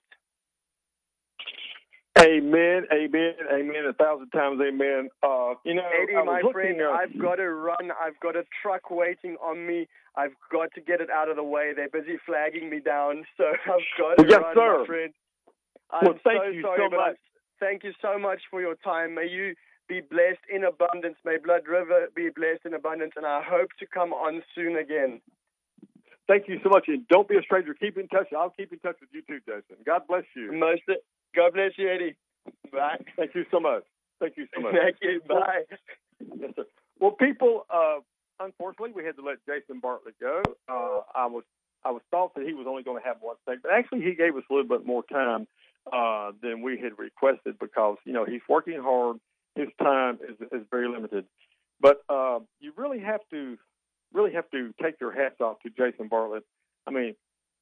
Amen, amen, amen, a thousand times amen. Uh, you know, Eddie, my friend, up. I've got to run. I've got a truck waiting on me. I've got to get it out of the way. They're busy flagging me down, so I've got to well, yes, run, sir. my friend. I'm well, thank so you sorry, so but much. I'm, thank you so much for your time. May you be blessed in abundance. May Blood River be blessed in abundance, and I hope to come on soon again. Thank you so much, and don't be a stranger. Keep in touch. I'll keep in touch with you too, Jason. God bless you. Most. God bless you, Eddie. Bye. Thank you so much. Thank you so much. Thank you. Bye. Yes, sir. Well, people, uh, unfortunately, we had to let Jason Bartlett go. Uh, I was I was thought that he was only going to have one segment. Actually, he gave us a little bit more time uh, than we had requested, because, you know, he's working hard. His time is, is very limited. But uh, you really have to really have to take your hats off to Jason Bartlett. I mean,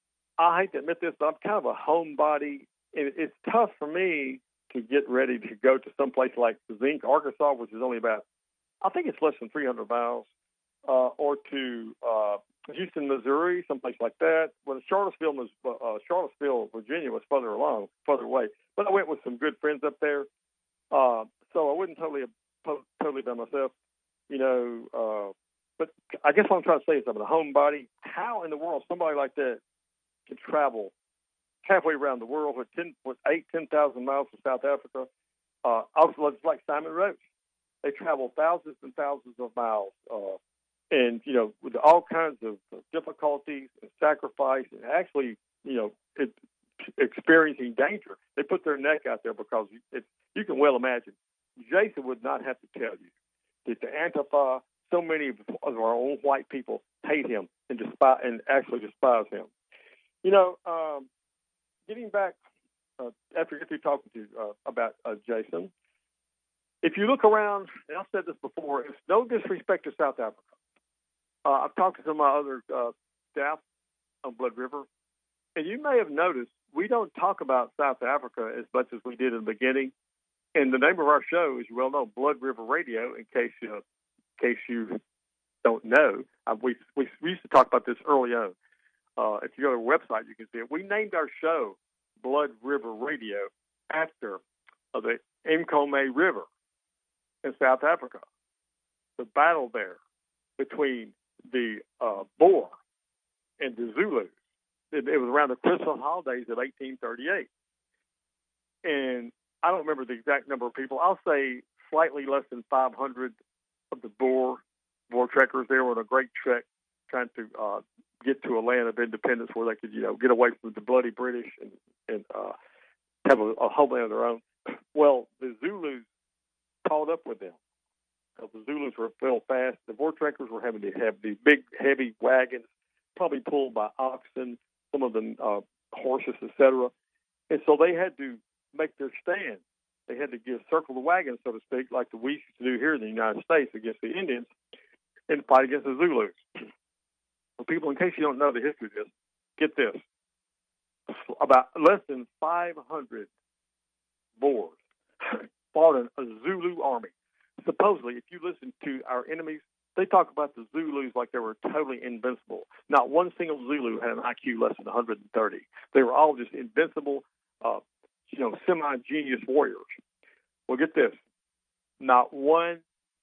I hate to admit this, but I'm kind of a homebody. It, it's tough for me to get ready to go to some place like Zinc, Arkansas, which is only about, I think it's less than three hundred miles, uh, or to uh, Houston, Missouri, someplace like that. Well, Charlottesville, uh, Charlottesville, Virginia was further along, further away. But I went with some good friends up there, uh, so I wasn't totally totally by myself, you know. Uh, but I guess what I'm trying to say is, I'm a homebody. How in the world somebody like that can travel halfway around the world with ten, with eight, ten thousand miles from South Africa? Uh, also, it's like Simon Roach. They travel thousands and thousands of miles, uh, and you know, with all kinds of difficulties and sacrifice, and actually, you know, it, experiencing danger. They put their neck out there because it, you can well imagine. Jason would not have to tell you that the Antifa, so many of our own white people hate him and despise and actually despise him. You know, um, getting back uh, after you talking to uh, about uh, Jason, if you look around, and I've said this before, it's no disrespect to South Africa. Uh, I've talked to some of my other uh, staff on Blood River, and you may have noticed we don't talk about South Africa as much as we did in the beginning. And the name of our show, as you well know, Blood River Radio. In case you, in case you don't know, uh, we, we we used to talk about this early on. Uh, if you go to our website, you can see it. We named our show Blood River Radio after uh, the Mkome River in South Africa. The battle there between the uh, Boer and the Zulus. It, it was around the Christmas holidays of eighteen thirty-eight. And I don't remember the exact number of people. I'll say slightly less than five hundred of the Boer Boer trekkers there on a great trek trying to uh, get to a land of independence where they could, you know, get away from the bloody British and, and uh, have a, a homeland of their own. Well, the Zulus caught up with them because the Zulus were fell fast. The Boer trekkers were having to have these big, heavy wagons, probably pulled by oxen, some of them uh, horses, et cetera. And so they had to make their stand. They had to give circle the wagon, so to speak, like we used to do here in the United States against the Indians and fight against the Zulus. For people, in case you don't know the history of this, get this. About less than five hundred Boers fought in a Zulu army. Supposedly, if you listen to our enemies, they talk about the Zulus like they were totally invincible. Not one single Zulu had an I Q less than one hundred thirty. They were all just invincible, uh, you know, semi-genius warriors. Well, get this. Not one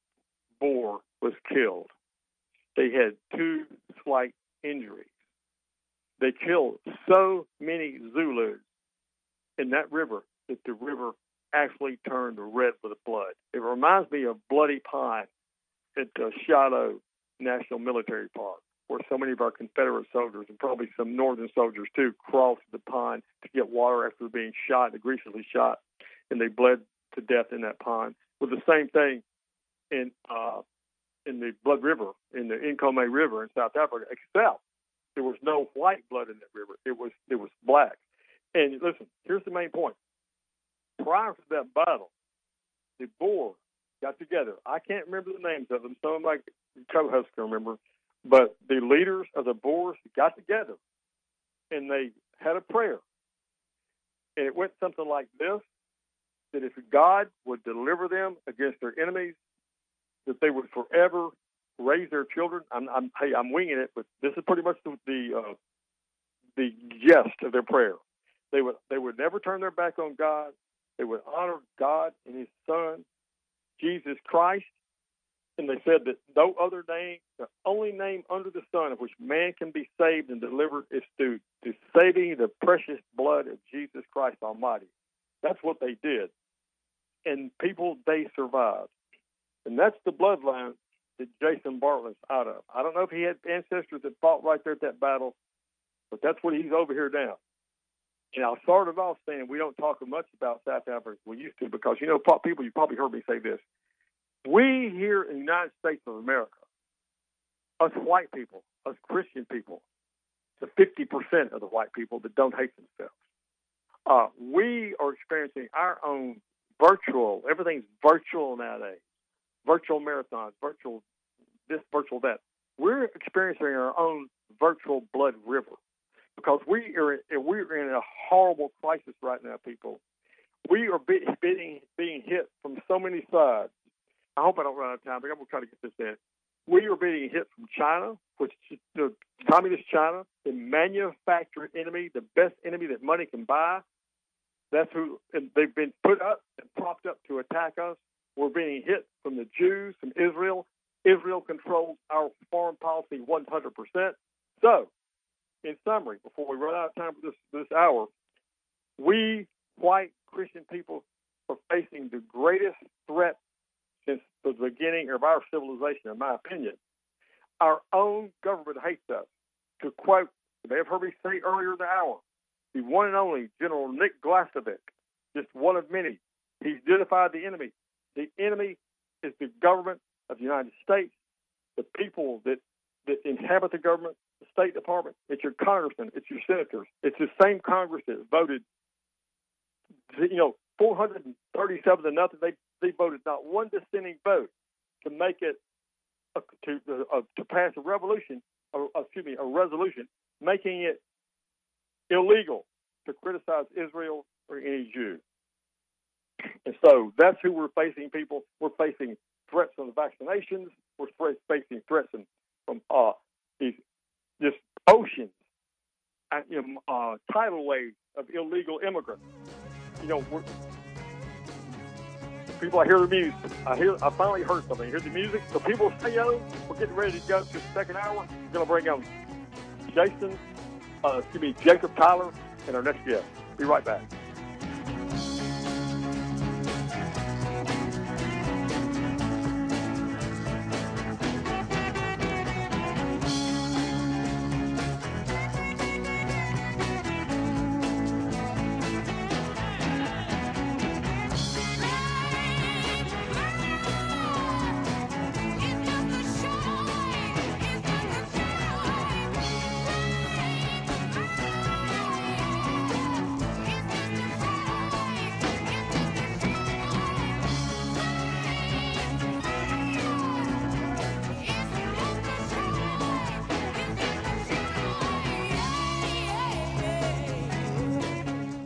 Boer was killed. They had two slight injuries. They killed so many Zulus in that river that the river actually turned red with blood. It reminds me of Bloody Pine at uh, Shiloh National Military Park, where so many of our Confederate soldiers, and probably some Northern soldiers too, crossed the pond to get water after being shot, egregiously shot, and they bled to death in that pond. With the same thing in uh, in the Blood River, in the Nkome River in South Africa, except there was no white blood in that river. It was it was black. And listen, here's the main point. Prior to that battle, the Boers got together. I can't remember the names of them. Some of my co-hosts can remember. But the leaders of the Boers got together, and they had a prayer. And it went something like this, that if God would deliver them against their enemies, that they would forever raise their children. I'm, I'm, hey, I'm winging it, but this is pretty much the the, uh, the gist of their prayer. They would they would never turn their back on God. They would honor God and His Son, Jesus Christ. And they said that no other name, the only name under the sun of which man can be saved and delivered is through the saving the precious blood of Jesus Christ Almighty. That's what they did. And people, they survived. And that's the bloodline that Jason Bartlett's out of. I don't know if he had ancestors that fought right there at that battle, but that's what he's over here now. And I started off saying we don't talk much about South Africa as we used to because, you know, people, you probably heard me say this. We here in the United States of America, us white people, us Christian people, the fifty percent of the white people that don't hate themselves, uh, we are experiencing our own virtual, everything's virtual nowadays, virtual marathons, virtual this, virtual that. We're experiencing our own virtual blood river because we are, we're in a horrible crisis right now, people. We are be, being, being hit from so many sides. I hope I don't run out of time, but I'm going to try to get this in. We are being hit from China, which is the communist China, the manufactured enemy, the best enemy that money can buy. That's who, and they've been put up and propped up to attack us. We're being hit from the Jews, from Israel. Israel controls our foreign policy one hundred percent. So, in summary, before we run out of time for this, this hour, we white Christian people are facing the greatest threat since the beginning of our civilization, in my opinion. Our own government hates us. To quote, you may have heard me say earlier in the hour, the one and only General Nick Glasovic, just one of many. He's identified the enemy. The enemy is the government of the United States, the people that, that inhabit the government, the State Department. It's your congressmen. It's your senators. It's the same Congress that voted, you know, four hundred thirty-seven to nothing. They they voted not one dissenting vote to make it a, to uh, to pass a revolution, or, excuse me, a resolution making it illegal to criticize Israel or any Jew. And so that's who we're facing, people. We're facing threats from the vaccinations. We're facing threats from, from uh, these just oceans, and, you know, uh, tidal waves of illegal immigrants. You know, we're, people, I hear the music. I hear. I finally heard something. I hear the music. So people stay yo. We're getting ready to go to the second hour. We're going to bring on Jason, uh, excuse me, Jacob Tyler, and our next guest. Be right back.